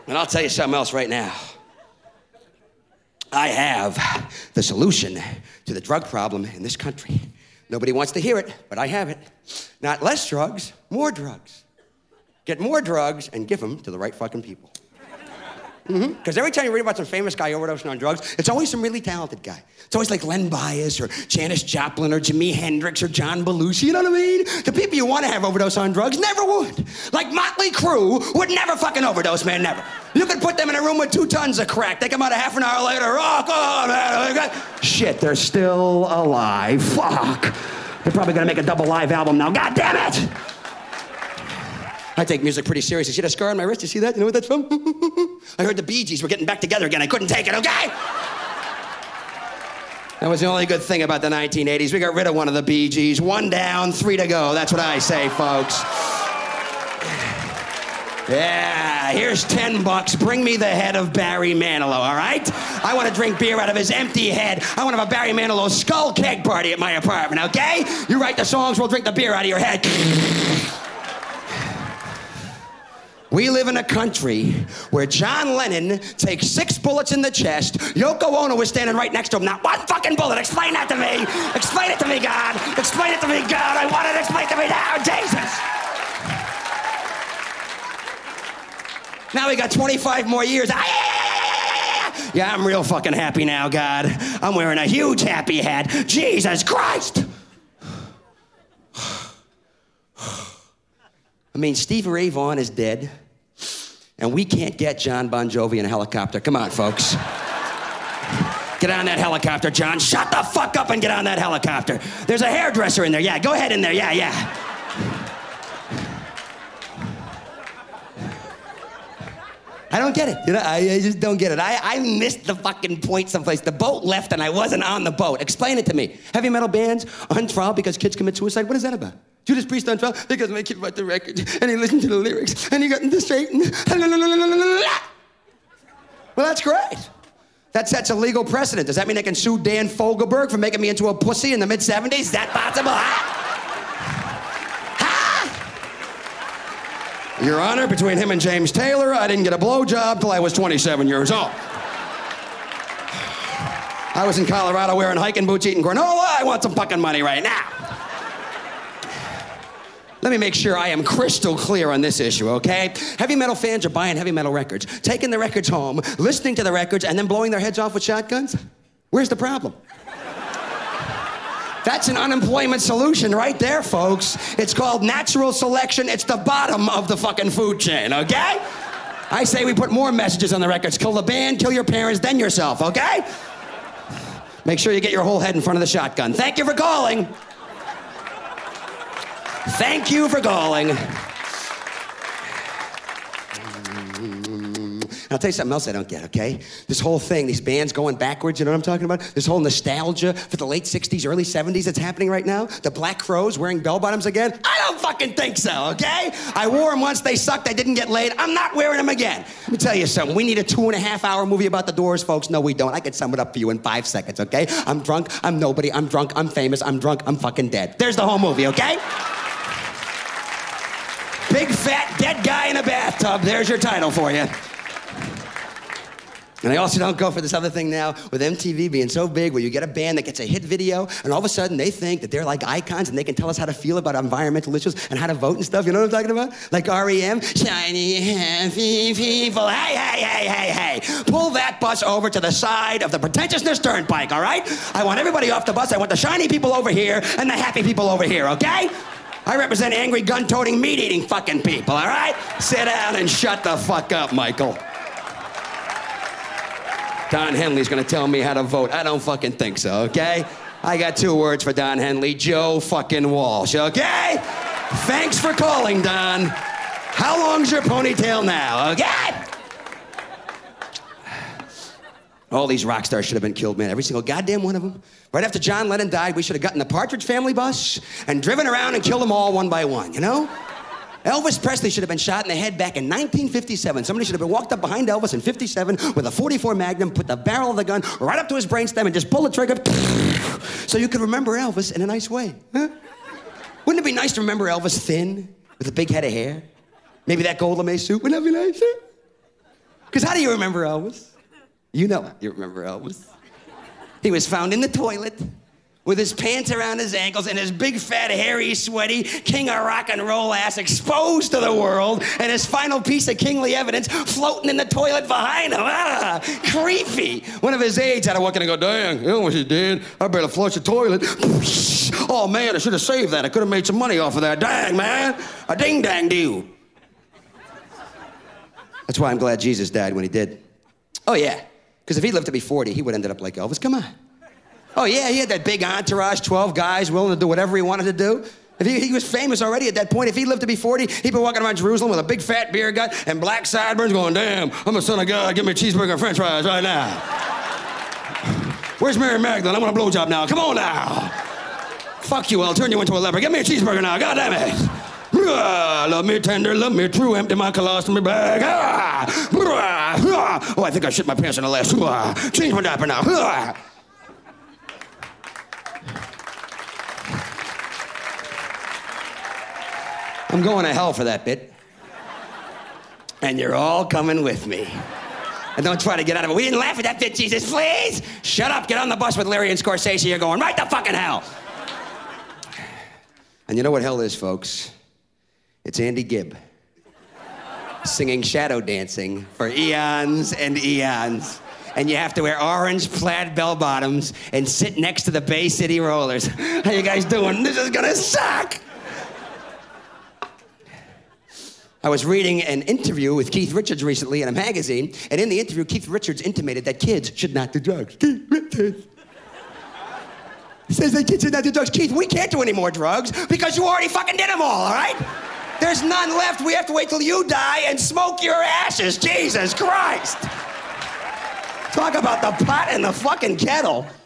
And I'll tell you something else right now. I have the solution to the drug problem in this country. Nobody wants to hear it, but I have it. Not less drugs, more drugs. Get more drugs and give them to the right fucking people. Because every time you read about some famous guy overdosing on drugs, it's always some really talented guy. It's always like Len Bias or Janis Joplin or Jimi Hendrix or John Belushi, you know what I mean? The people you want to have overdose on drugs never would. Like Motley Crue would never fucking overdose, man, never. You could put them in a room with 2 tons of crack. They come out a half an hour later, oh, God, man. Shit, they're still alive. Fuck. They're probably gonna make a double live album now. God damn it! I take music pretty seriously. See that scar on my wrist? You see that? You know what that's from? I heard the Bee Gees were getting back together again. I couldn't take it, okay? That was the only good thing about the 1980s. We got rid of one of the Bee Gees. 1 down, 3 to go. That's what I say, folks. Yeah, here's $10. Bring me the head of Barry Manilow, all right? I want to drink beer out of his empty head. I want to have a Barry Manilow skull keg party at my apartment, okay? You write the songs, we'll drink the beer out of your head. We live in a country where John Lennon takes 6 bullets in the chest. Yoko Ono was standing right next to him. Not 1 fucking bullet. Explain that to me. Explain it to me, God. Explain it to me, God. I want it explained to me now. Jesus. Now we got 25 more years. Yeah, I'm real fucking happy now, God. I'm wearing a huge happy hat. Jesus Christ. I mean, Stevie Ray Vaughan is dead, and we can't get John Bon Jovi in a helicopter. Come on, folks. Get on that helicopter, John. Shut the fuck up and get on that helicopter. There's a hairdresser in there. Yeah, go ahead in there. Yeah. I don't get it. You know, I just don't get it. I missed the fucking point someplace. The boat left and I wasn't on the boat. Explain it to me. Heavy metal bands on trial because kids commit suicide. What is that about? Judas Priest on trial because my kid wrote the record and he listened to the lyrics and he got into Satan. Well, that's great. That sets a legal precedent. Does that mean they can sue Dan Fogelberg for making me into a pussy in the mid-70s? Is that possible? Your Honor, between him and James Taylor, I didn't get a blowjob till I was 27 years old. I was in Colorado wearing hiking boots, eating granola. I want some fucking money right now. Let me make sure I am crystal clear on this issue, okay? Heavy metal fans are buying heavy metal records, taking the records home, listening to the records, and then blowing their heads off with shotguns? Where's the problem? That's an unemployment solution right there, folks. It's called natural selection. It's the bottom of the fucking food chain, okay? I say we put more messages on the records. Kill the band, kill your parents, then yourself, okay? Make sure you get your whole head in front of the shotgun. Thank you for calling. Thank you for calling. I'll tell you something else I don't get, okay? This whole thing, these bands going backwards, you know what I'm talking about? This whole nostalgia for the late 60s, early 70s that's happening right now? The Black Crowes wearing bell-bottoms again? I don't fucking think so, okay? I wore them once, they sucked, I didn't get laid. I'm not wearing them again. Let me tell you something. We need a 2.5-hour movie about the Doors, folks. No, we don't. I can sum it up for you in 5 seconds, okay? I'm drunk, I'm nobody, I'm drunk, I'm famous, I'm drunk, I'm fucking dead. There's the whole movie, okay? Big, fat, dead guy in a bathtub. There's your title for you. And I also don't go for this other thing now with MTV being so big where you get a band that gets a hit video and all of a sudden they think that they're like icons and they can tell us how to feel about environmental issues and how to vote and stuff. You know what I'm talking about? Like REM. Shiny, happy people. Hey. Pull that bus over to the side of the pretentiousness turnpike, all right? I want everybody off the bus. I want the shiny people over here and the happy people over here, okay? I represent angry, gun-toting, meat-eating fucking people, all right? Sit down and shut the fuck up, Michael. Don Henley's gonna tell me how to vote. I don't fucking think so, okay? I got 2 words for Don Henley. Joe fucking Walsh, okay? Thanks for calling, Don. How long's your ponytail now, okay? All these rock stars should have been killed, man. Every single goddamn one of them. Right after John Lennon died, we should have gotten the Partridge Family bus and driven around and killed them all one by one, you know? Elvis Presley should have been shot in the head back in 1957. Somebody should have been walked up behind Elvis in 57 with a .44 Magnum, put the barrel of the gun right up to his brainstem and just pull the trigger so you could remember Elvis in a nice way. Huh? Wouldn't it be nice to remember Elvis thin with a big head of hair? Maybe that gold lame suit. Wouldn't that be nice? Huh? Because how do you remember Elvis? You know you remember Elvis. He was found in the toilet with his pants around his ankles and his big, fat, hairy, sweaty, king of rock and roll ass exposed to the world and his final piece of kingly evidence floating in the toilet behind him. Ah, creepy. One of his aides had to walk in and go, dang, you know what he did? I better flush the toilet. Oh, man, I should have saved that. I could have made some money off of that. Dang, man. A ding-dang-do. That's why I'm glad Jesus died when he did. Oh, yeah. Because if he lived to be 40, he would end up like Elvis. Come on. Oh, yeah, he had that big entourage, 12 guys willing to do whatever he wanted to do. If he was famous already at that point. If he lived to be 40, he'd be walking around Jerusalem with a big fat beer gut and black sideburns going, damn, I'm a son of God. Give me a cheeseburger and french fries right now. Where's Mary Magdalene? I want a blowjob now. Come on now. Fuck you, I'll turn you into a leper. Give me a cheeseburger now. God damn it. Love me tender, love me true, empty my colostomy bag. Oh, I think I shit my pants in the last. Change my diaper now. I'm going to hell for that bit. And you're all coming with me. And don't try to get out of it. We didn't laugh at that bit, Jesus, please. Shut up, get on the bus with Larry and Scorsese. You're going right to fucking hell. And you know what hell is, folks? It's Andy Gibb singing Shadow Dancing for eons and eons. And you have to wear orange plaid bell-bottoms and sit next to the Bay City Rollers. How you guys doing? This is gonna suck. I was reading an interview with Keith Richards recently in a magazine, and in the interview, Keith Richards intimated that kids should not do drugs. Keith Richards says that kids should not do drugs. Keith, we can't do any more drugs because you already fucking did them all right? There's none left. We have to wait till you die and smoke your ashes. Jesus Christ. Talk about the pot and the fucking kettle.